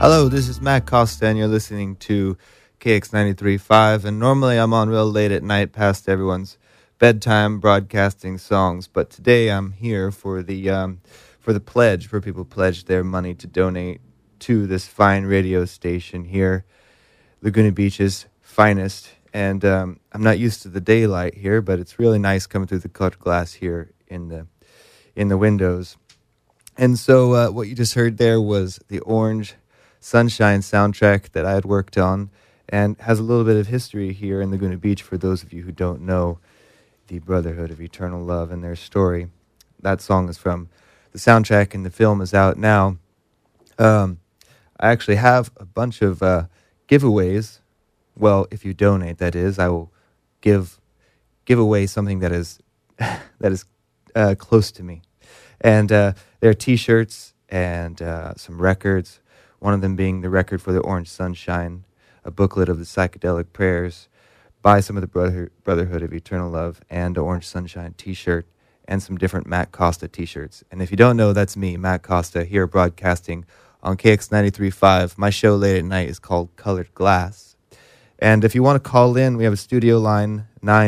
Hello, this is Matt Costa, and you're listening to KX93.5, and normally I'm on real late at night past everyone's bedtime broadcasting songs, but today I'm here for the pledge, for people who pledge their money to donate to this fine radio station here, Laguna Beach's finest, and I'm not used to the daylight here, but it's really nice coming through the colored glass here in the windows. And so what you just heard there was the Orange Sunshine soundtrack that I had worked on, and has a little bit of history here in Laguna Beach for those of you who don't know the Brotherhood of Eternal Love and their story. That song is from the soundtrack, and the film is out now. I actually have a bunch of giveaways. Well, if you donate, that is, I will give away something that is close to me. And there are T-shirts and some records. One of them being the record for the Orange Sunshine, a booklet of the psychedelic prayers by some of the Brotherhood of Eternal Love, and the Orange Sunshine T-shirt, and some different Matt Costa T-shirts. And if you don't know, that's me, Matt Costa, here broadcasting on KX93.5. My show late at night is called Colored Glass. And if you want to call in, we have a studio line,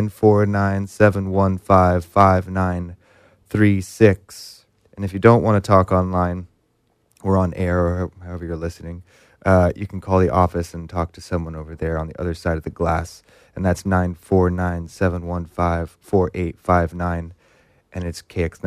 949-715-5936. And if you don't want to talk online, or on air, or however you're listening, you can call the office and talk to someone over there on the other side of the glass. And that's 949-715-4859. And it's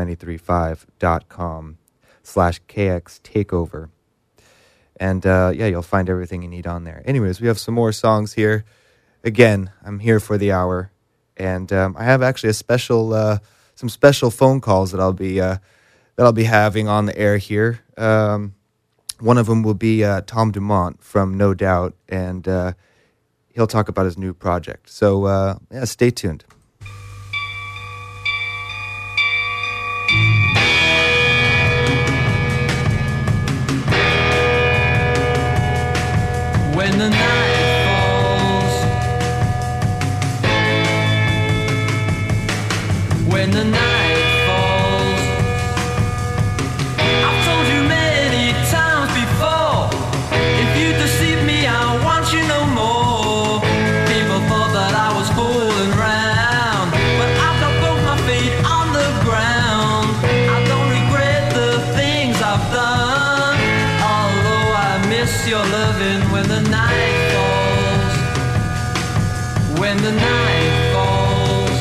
kx935.com/KX Takeover. And you'll find everything you need on there. Anyways, we have some more songs here. Again, I'm here for the hour. And I have actually some special phone calls that I'll be having on the air here. One of them will be Tom Dumont from No Doubt, and he'll talk about his new project. So, stay tuned. When the night falls, when the night your loving when the night falls, when the night falls.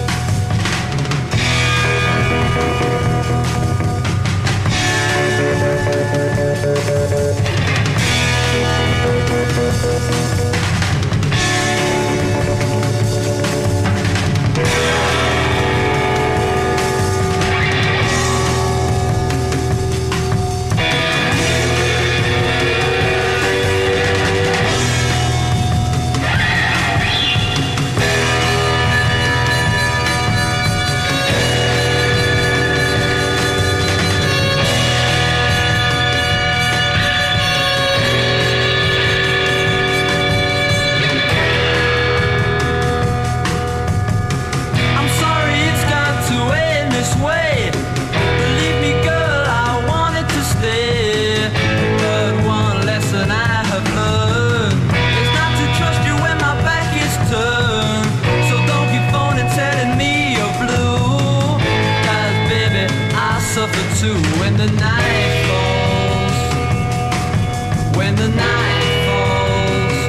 Too, when the night falls, when the night falls.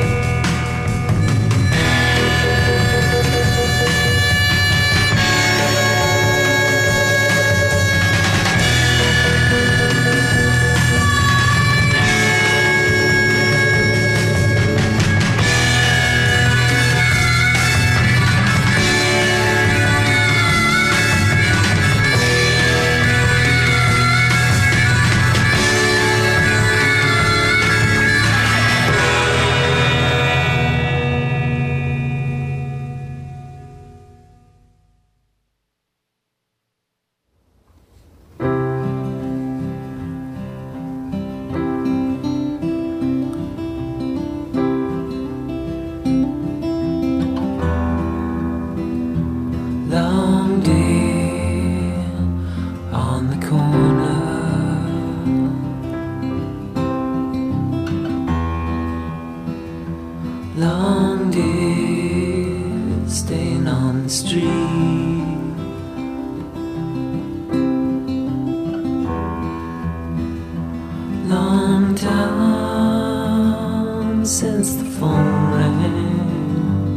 since the phone rang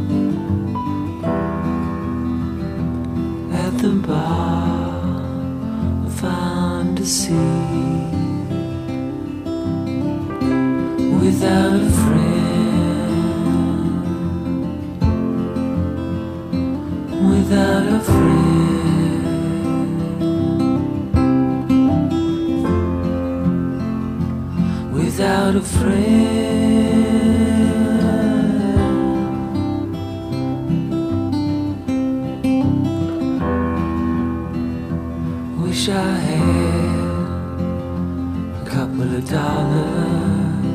at the bar. I found a seat without a friend, without a friend, without a friend. Wish I had a couple of dollars,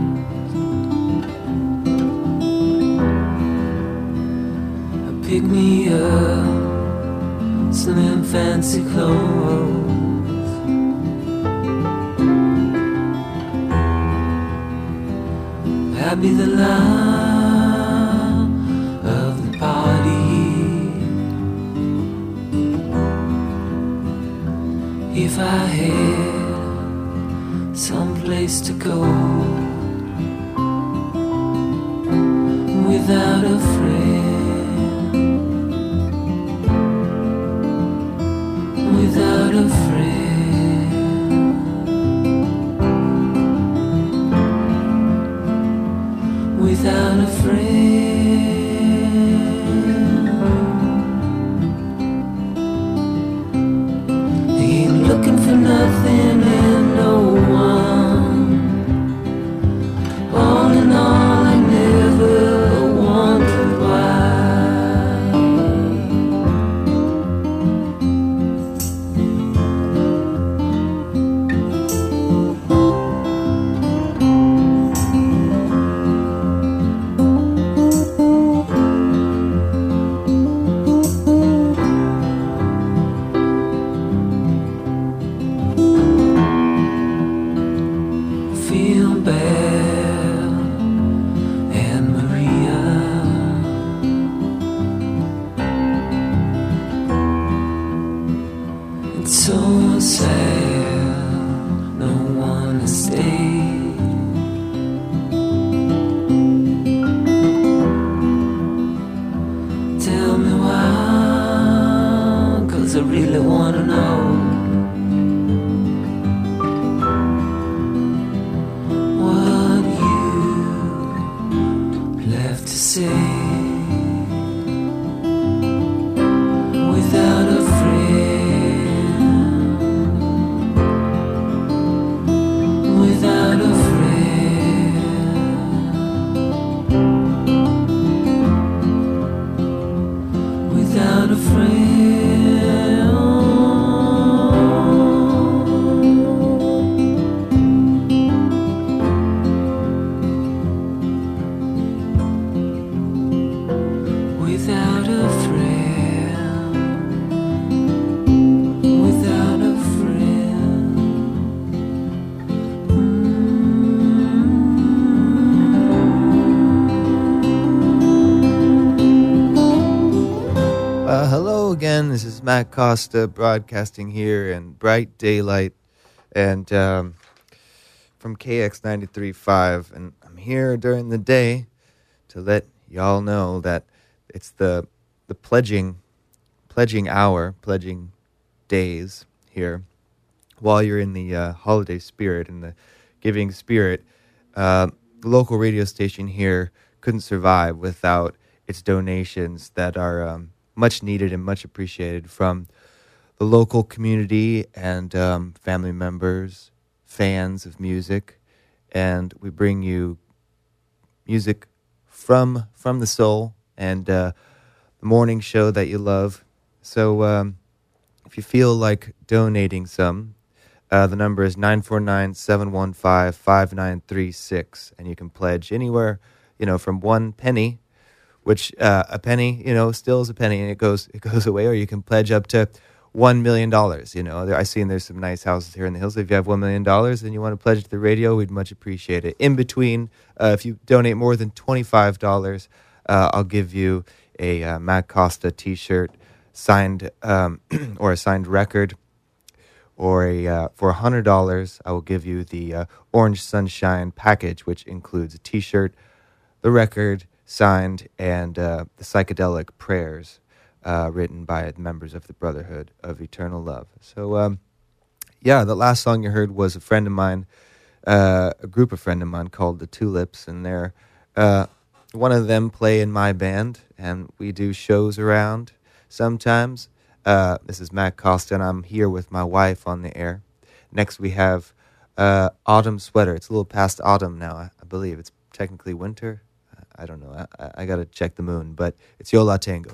pick me up some fancy clothes, I'll be the life of the party. If I had some place to go without a friend, without a friend, without a friend. Ain't looking for nothing and no one. All in all, I never wondered why. Feel bad, Anne Maria. It's so sad, no one to stay. Tell me why, 'cause I really wanna know what you left to say. Without a friend, without a friend, without a friend. Without a friend, without a friend. Hello again. This is Matt Costa broadcasting here in bright daylight and from KX 93.5. And I'm here during the day to let y'all know that it's the pledging hour, pledging days here. While you're in the holiday spirit and the giving spirit, the local radio station here couldn't survive without its donations that are much needed and much appreciated from the local community and family members, fans of music. And we bring you music from the soul and the morning show that you love. So if you feel like donating some, the number is 949-715-5936, and you can pledge anywhere, from 1 penny, which a penny, still is a penny, and it goes away, or you can pledge up to $1 million. I've seen there's some nice houses here in the hills. If you have $1 million and you want to pledge to the radio, we'd much appreciate it. In between, if you donate more than $25, I'll give you a Matt Costa T-shirt signed or a signed record. Or for $100, I will give you the Orange Sunshine package, which includes a T-shirt, the record signed and the psychedelic prayers written by members of the Brotherhood of Eternal Love. So, yeah, the last song you heard was a friend of mine, a group of friend of mine called the Tulips, and they're one of them play in my band, and we do shows around sometimes. This is Matt Costa, and I'm here with my wife on the air. Next we have Autumn Sweater. It's a little past autumn now, I believe. It's technically winter. I don't know. I got to check the moon, but it's Yo La Tengo.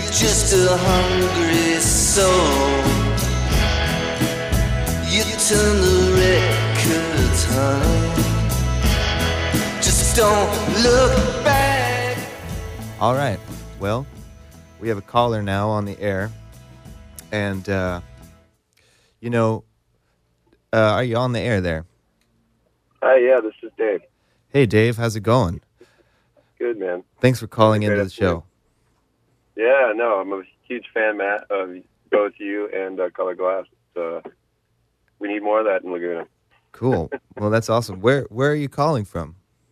just a hungry soul. You turn the records, honey. Just don't look back. All right. Well, we have a caller now on the air. And, you know, are you on the air there? Hi, yeah, this is Dave. Hey, Dave. How's it going? Good, man. Thanks for calling into the show. Yeah, no, I'm a huge fan, Matt, of both you and Color Glass. We need more of that in Laguna. Cool. Well, that's awesome. Where are you calling from?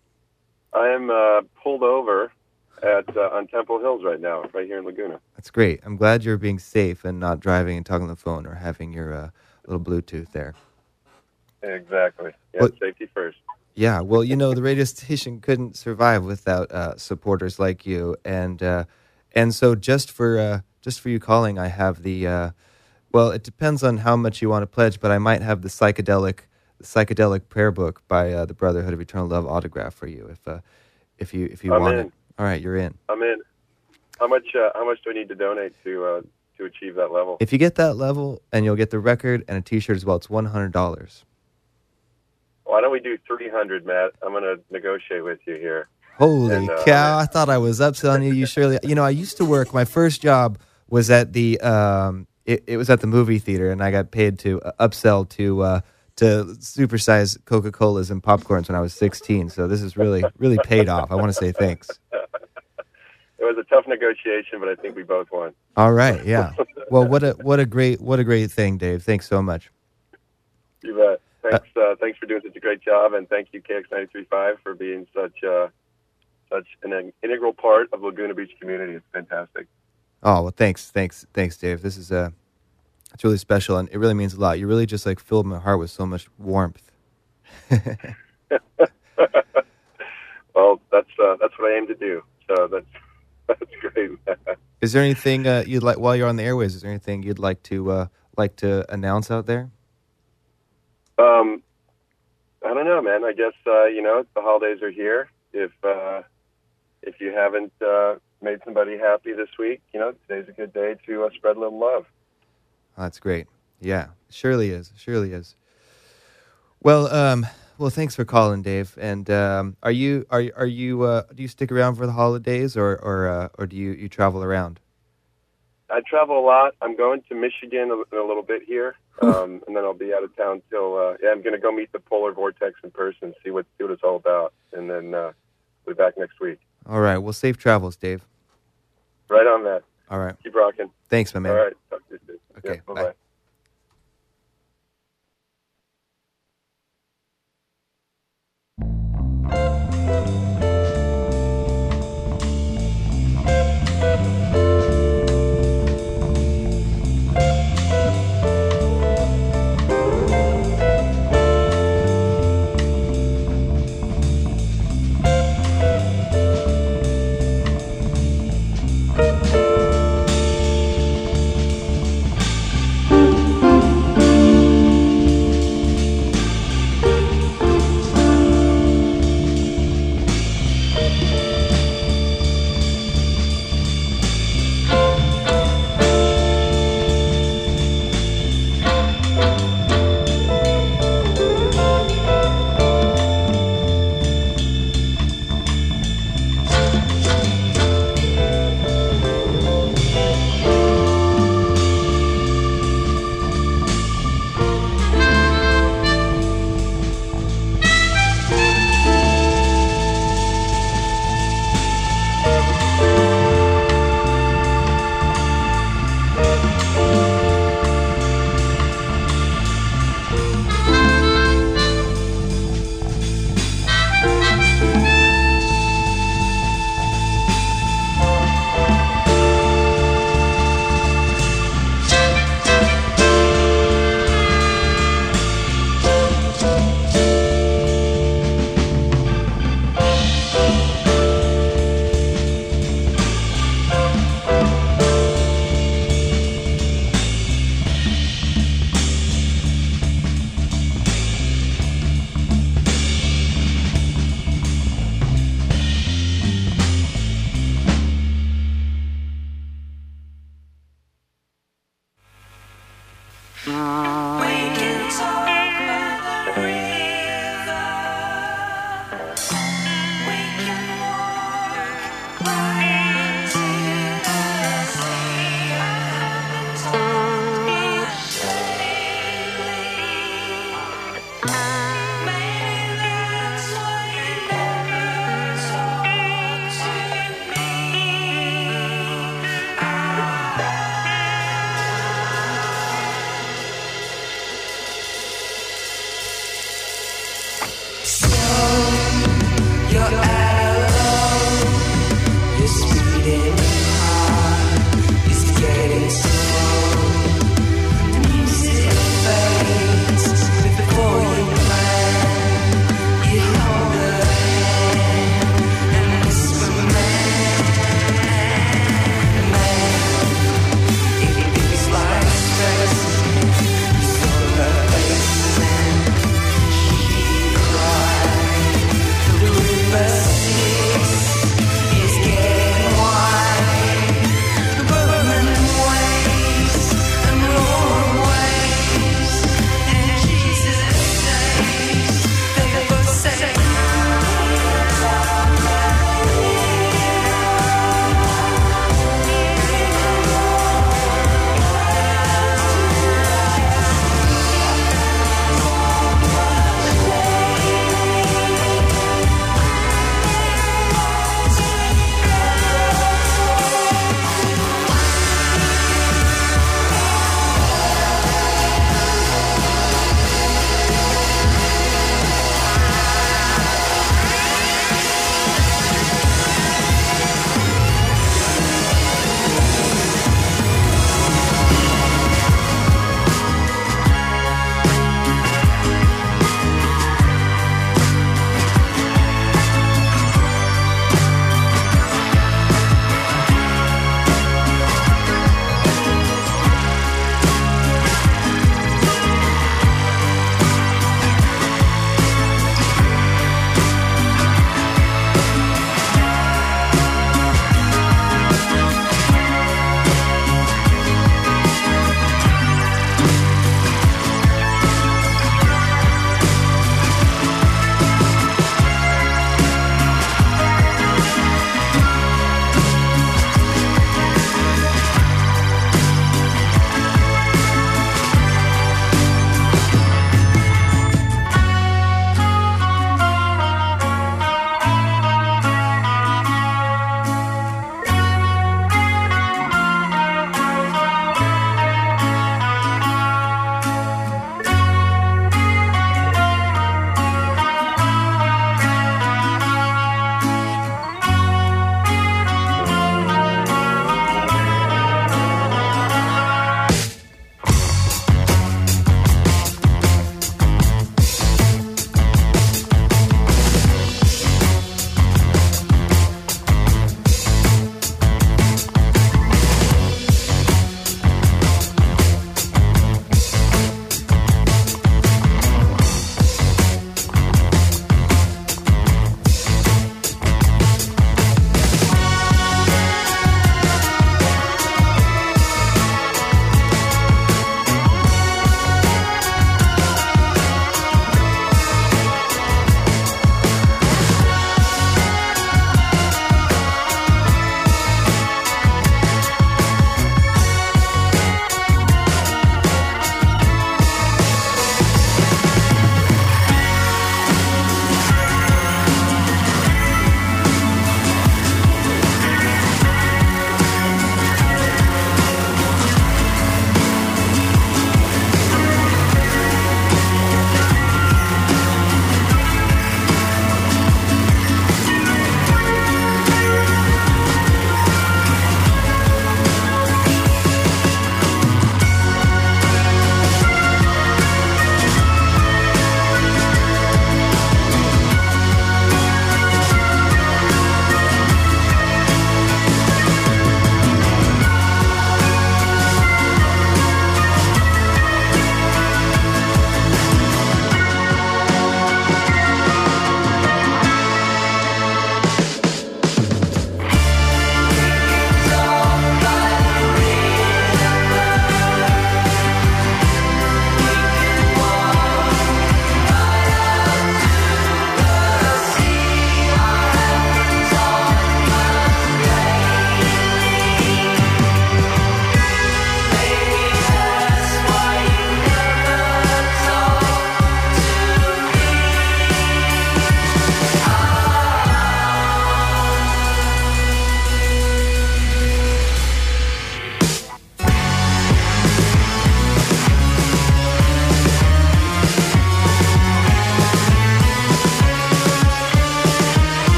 I am pulled over on Temple Hills right now, right here in Laguna. That's great. I'm glad you're being safe and not driving and talking on the phone or having your little Bluetooth there. Exactly. Yeah, Well, safety first. yeah, well, you know, the radio station couldn't survive without supporters like you, and so just for you calling, I have the well, it depends on how much you want to pledge, but I might have the psychedelic prayer book by the Brotherhood of Eternal Love autograph for you if you I'm want in. it. All right, you're in. I'm in. How much do I need to donate to achieve that level? If you get that level, and you'll get the record and a T-shirt as well, it's $100. Why don't we do 300, Matt? I'm going to negotiate with you here. Holy cow! I thought I was upselling you. You surely, you know, I used to work. My first job was at the it was at the movie theater, and I got paid to upsell to supersize Coca-Colas and popcorns when I was 16. So this is really paid off. I want to say thanks. It was a tough negotiation, but I think we both won. All right, yeah. Well, what a great thing, Dave. Thanks so much. You bet. Thanks for doing such a great job, and thank you, KX93.5, for being such an integral part of Laguna Beach community. It's fantastic. Oh, well, thanks, Dave. This is it's really special, and it really means a lot. You really just like filled my heart with so much warmth. Well, that's what I aim to do. So that's great. Is there anything you'd like while you're on the airways? Is there anything you'd like to announce out there? I don't know, man. I guess the holidays are here. If you haven't made somebody happy this week, today's a good day to spread a little love. Oh, that's great. Yeah, surely is. Well, thanks for calling, Dave. And do you stick around for the holidays, or do you travel around? I travel a lot. I'm going to Michigan in a little bit here, and then I'll be out of town till. I'm going to go meet the Polar Vortex in person, see what it's all about, and then we'll be back next week. All right. Well, safe travels, Dave. Right on that. All right. Keep rocking. Thanks, my man. All right. Talk to you soon. Okay. Yeah, bye. bye-bye.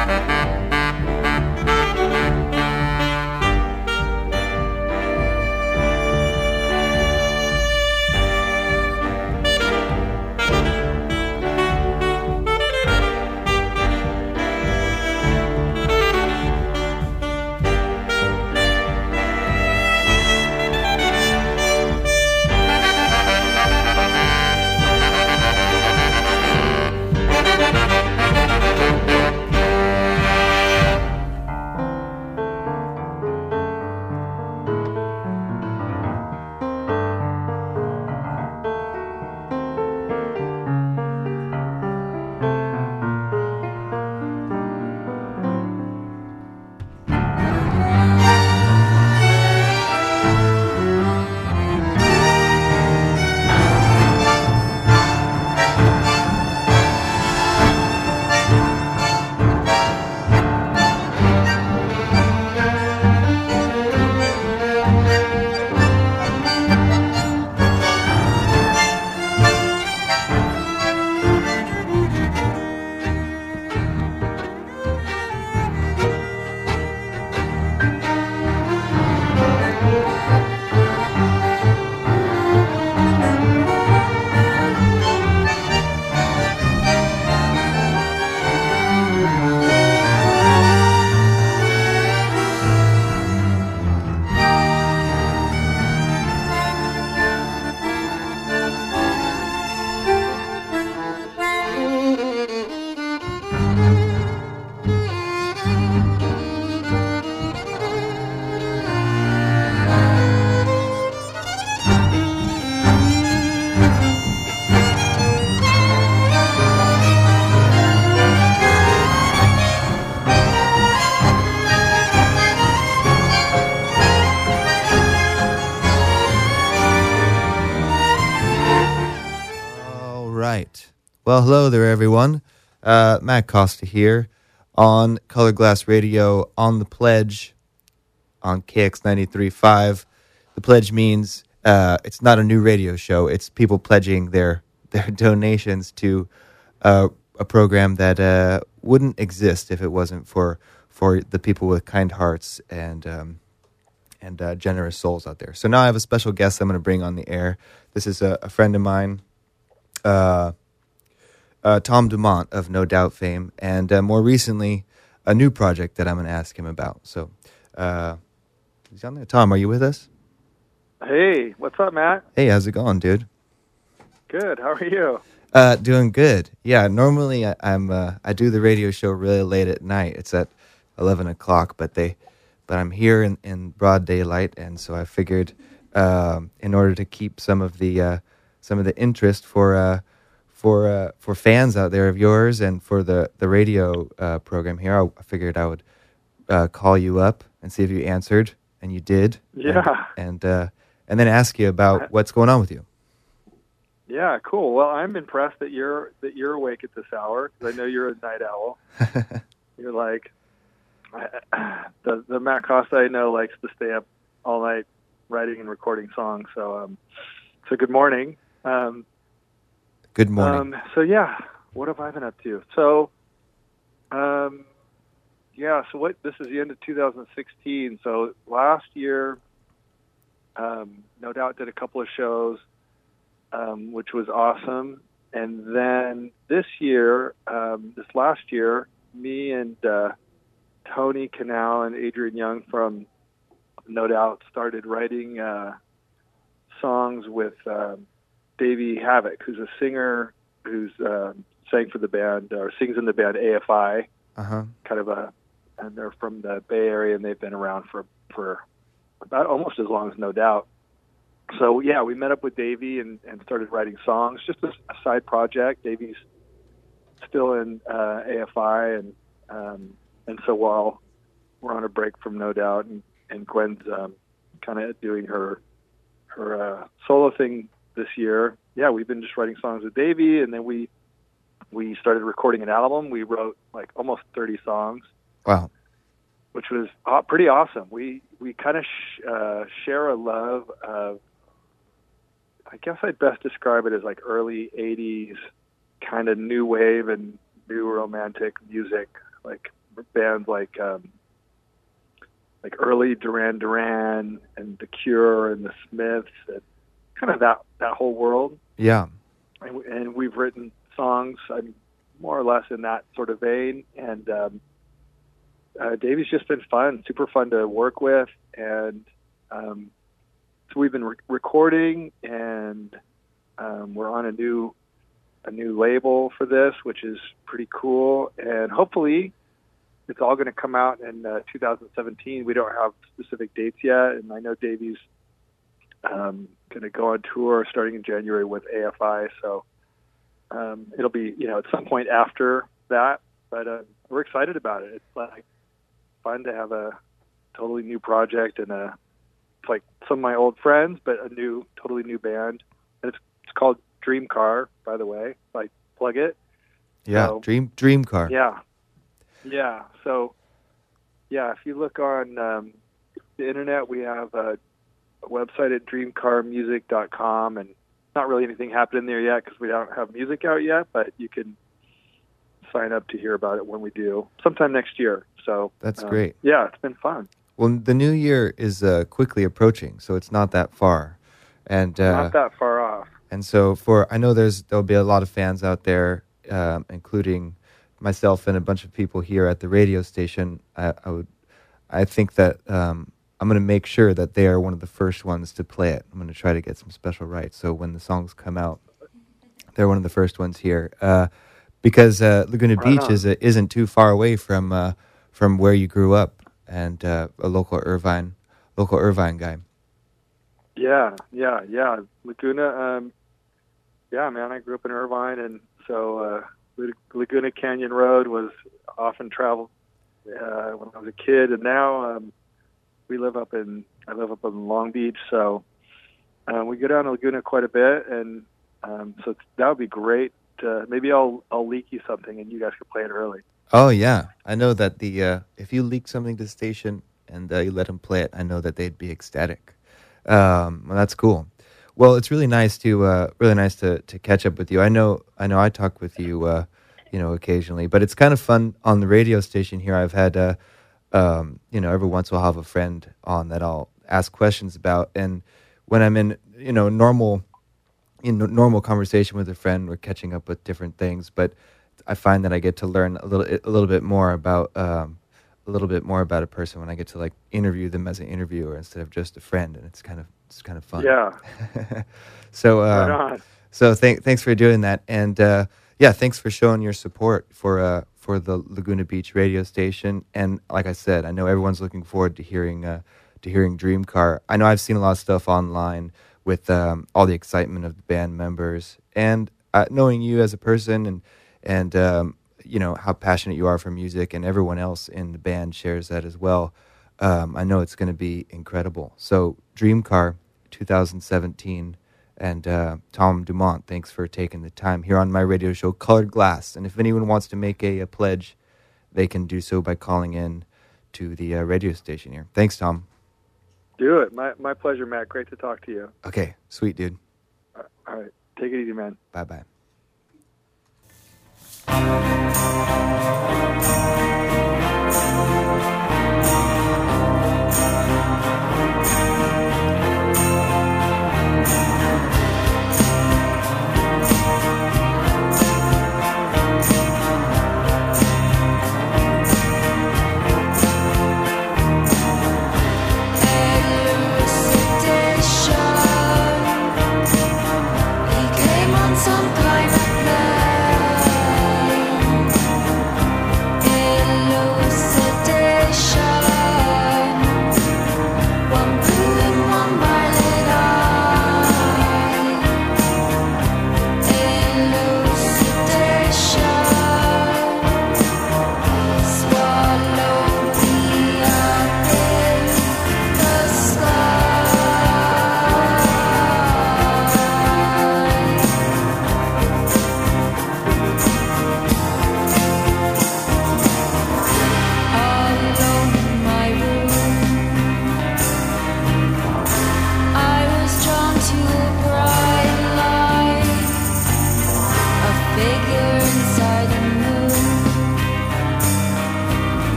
right. Well, hello there, everyone. Matt Costa here on Color Glass Radio on The Pledge on KX 93.5. The Pledge means it's not a new radio show. It's people pledging their donations to a program that wouldn't exist if it wasn't for the people with kind hearts and generous souls out there. So now I have a special guest I'm going to bring on the air. This is a friend of mine, Tom Dumont of No Doubt fame, and more recently, a new project that I'm going to ask him about. So, he's on there. Tom, are you with us? Hey, what's up, Matt? Hey, how's it going, dude? Good. How are you? Doing good. Yeah, normally I do the radio show really late at night. It's at 11 o'clock, but I'm here in broad daylight, and so I figured in order to keep some of the interest for fans out there of yours and for the radio program here, I figured I would call you up and see if you answered, and you did. Yeah. And then ask you about what's going on with you. Yeah, cool. Well, I'm impressed that you're awake at this hour, because I know you're a night owl. You're like the Matt Costa I know likes to stay up all night writing and recording songs. So good morning. Good morning. So yeah, what have I been up to? So this is the end of 2016. So last year, No Doubt did a couple of shows, which was awesome. And then this last year, me and Tony Canal and Adrian Young from No Doubt started writing songs with Davey Havoc, who's a singer who's sang for the band or sings in the band AFI. And they're from the Bay Area, and they've been around for about almost as long as No Doubt. So yeah, we met up with Davey and started writing songs, just a side project. Davey's still in AFI, and so while we're on a break from No Doubt, and Gwen's kind of doing her solo thing this year, yeah, we've been just writing songs with Davey, and then we started recording an album. We wrote like almost 30 songs. Wow. Which was pretty awesome. We kind of share a love of, I guess I'd best describe it as like early 80s kind of new wave and new romantic music. Like bands like early Duran Duran and The Cure and the Smiths, and kind of that whole world. Yeah. And we've written songs more or less in that sort of vein. And Davey's just been fun, super fun to work with. And so we've been recording, and we're on a new label for this, which is pretty cool. And hopefully it's all going to come out in 2017. We don't have specific dates yet, and I know Davey's going to go on tour starting in January with AFI, so it'll be at some point after that. But we're excited about it. It's like fun to have a totally new project, and it's like some of my old friends, but a totally new band. And it's called Dream Car, by the way. Like, plug it. Yeah, so, Dream Car. Yeah. So, if you look on the internet, we have a website at dreamcarmusic.com, and not really anything happening there yet because we don't have music out yet, but you can sign up to hear about it when we do, sometime next year. So that's great. Yeah, it's been fun. Well, the new year is quickly approaching, so it's not that far, and not that far off. And so, I know there'll be a lot of fans out there, including myself and a bunch of people here at the radio station. I think that I'm going to make sure that they are one of the first ones to play it. I'm going to try to get some special rights, so when the songs come out, they're one of the first ones here. Because Laguna Beach isn't too far away from where you grew up, and a local Irvine guy. Yeah. Laguna. Man, I grew up in Irvine, and so Laguna Canyon Road was often traveled when I was a kid, and now I live up in Long Beach, so we go down to Laguna quite a bit, and so that would be great. Maybe I'll leak you something, and you guys can play it early. Oh yeah, I know that if you leak something to the station and you let them play it, I know that they'd be ecstatic. Well, that's cool. Well, it's really nice to catch up with you. I know I talk with you, occasionally, but it's kind of fun on the radio station here. I've had, every once in a while I'll have a friend on that I'll ask questions about, and when I'm in, normal conversation with a friend, we're catching up with different things, but I find that I get to learn a little bit more about a person when I get to like interview them as an interviewer instead of just a friend, and it's kind of fun. Yeah. So thanks for doing that, and thanks for showing your support for the Laguna Beach radio station. And like I said, I know everyone's looking forward to hearing Dream Car. I know I've seen a lot of stuff online with all the excitement of the band members, and knowing you as a person, and how passionate you are for music, and everyone else in the band shares that as well. I know it's going to be incredible. So Dream Car 2017, and Tom Dumont, thanks for taking the time here on my radio show Colored Glass. And if anyone wants to make a pledge, they can do so by calling in to the radio station here. Thanks, Tom. Do it. My pleasure, Matt. Great to talk to you. Okay, sweet, dude. All right. Take it easy, man. Bye-bye. Some kind of plane.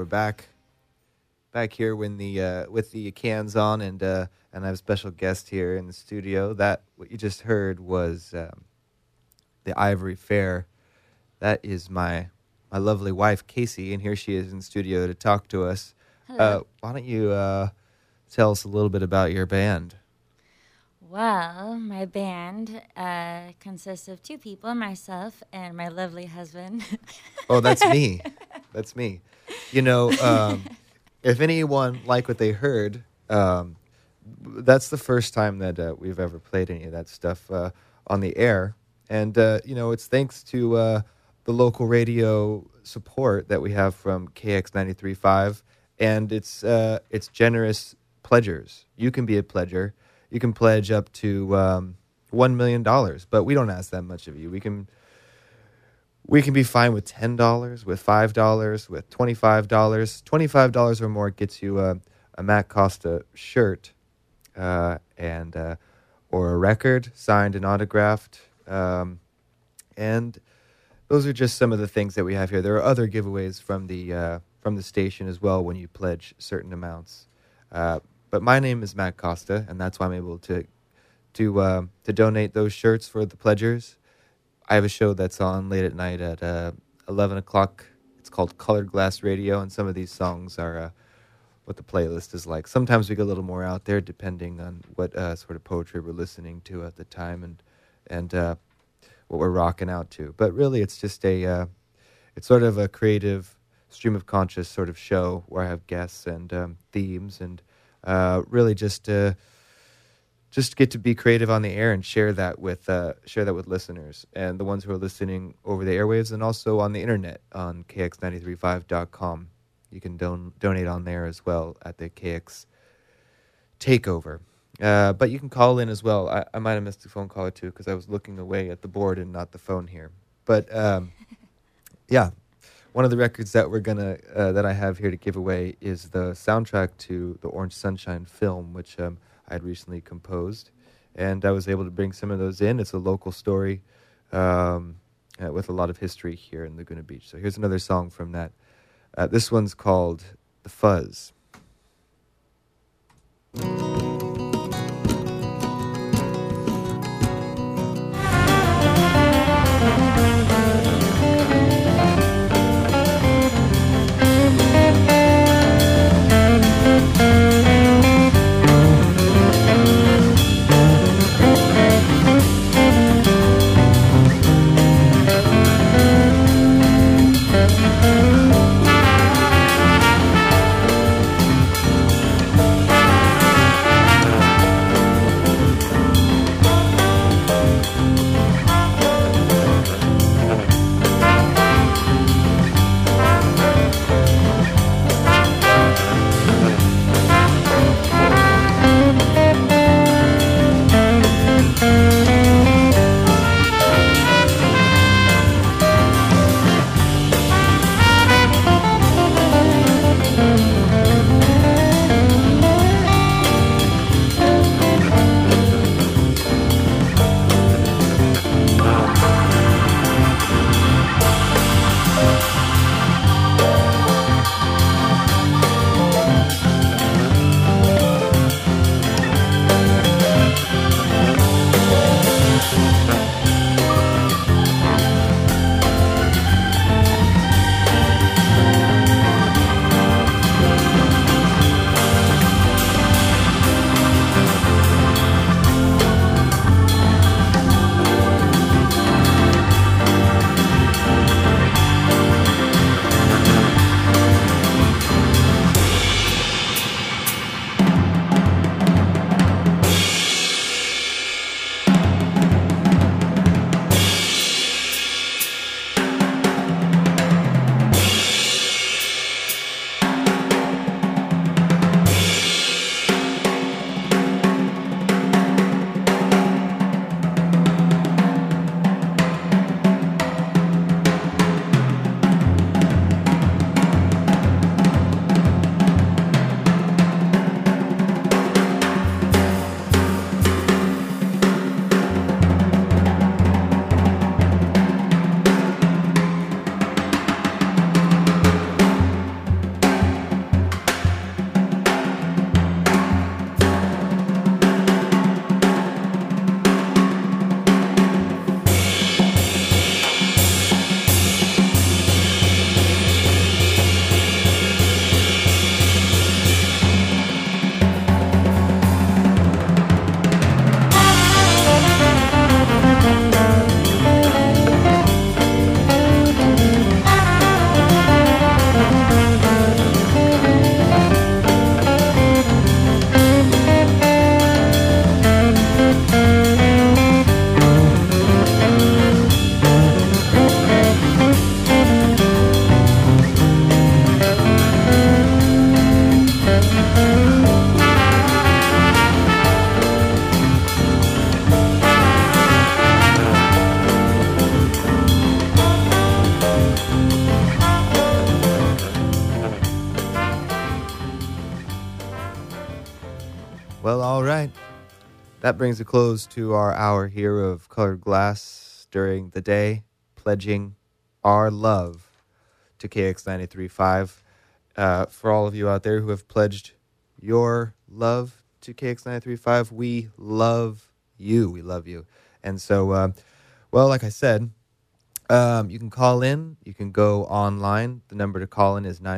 back here when the with the cans on, and I have a special guest here in the studio. That what you just heard was the Ivory Fair. That is my lovely wife Casey, and here she is in studio to talk to us. Hello. Why don't you tell us a little bit about your band? Well, my band consists of two people, myself and my lovely husband. Oh, that's me. That's me. You know, if anyone liked what they heard, that's the first time that we've ever played any of that stuff on the air. And, you know, it's thanks to the local radio support that we have from KX 93.5 and its generous pledgers. You can be a pledger. You can pledge up to $1 million, but we don't ask that much of you. We can be fine with $10, with $5, with $25. $25 or more gets you a Matt Costa shirt and or a record signed and autographed. And those are just some of the things that we have here. There are other giveaways from the station as well when you pledge certain amounts. But my name is Matt Costa, and that's why I'm able to donate those shirts for the pledgers. I have a show that's on late at night at 11 o'clock. It's called Colored Glass Radio, and some of these songs are what the playlist is like. Sometimes we get a little more out there, depending on what sort of poetry we're listening to at the time and what we're rocking out to. But really, it's just it's sort of a creative stream of conscious sort of show where I have guests and themes and really just get to be creative on the air and share that with listeners and the ones who are listening over the airwaves and also on the internet on kx935.com. You can donate on there as well at the KX Takeover. But you can call in as well. I might have missed a phone call or two because I was looking away at the board and not the phone here. But yeah. One of the records that we're that I have here to give away is the soundtrack to the Orange Sunshine film, which I had recently composed, and I was able to bring some of those in. It's a local story with a lot of history here in Laguna Beach. So here's another song from that. This one's called "The Fuzz." That brings a close to our hour here of Colored Glass during the day, pledging our love to KX 93.5. For all of you out there who have pledged your love to KX 93.5, we love you. We love you. And so, well, like I said, you can call in. You can go online. The number to call in is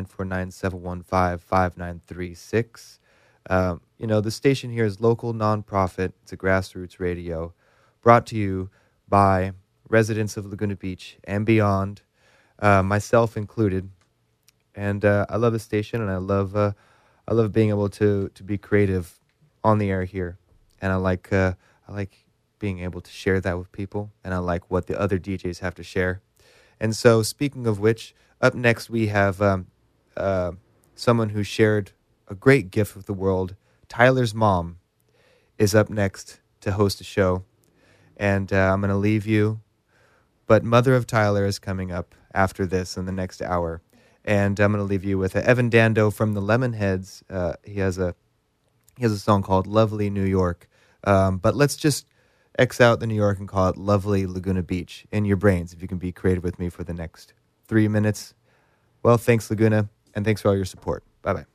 949-715-5936. The station here is local, nonprofit. It's a grassroots radio brought to you by residents of Laguna Beach and beyond, myself included. And I love the station, and I love being able to be creative on the air here. And I like being able to share that with people, and I like what the other DJs have to share. And so, speaking of which, up next we have someone who shared a great gift with the world. Tyler's mom is up next to host a show, and I'm going to leave you. But Mother of Tyler is coming up after this in the next hour, and I'm going to leave you with Evan Dando from the Lemonheads. He has a song called "Lovely New York," but let's just X out the New York and call it Lovely Laguna Beach in your brains if you can be creative with me for the next 3 minutes. Well, thanks, Laguna, and thanks for all your support. Bye-bye.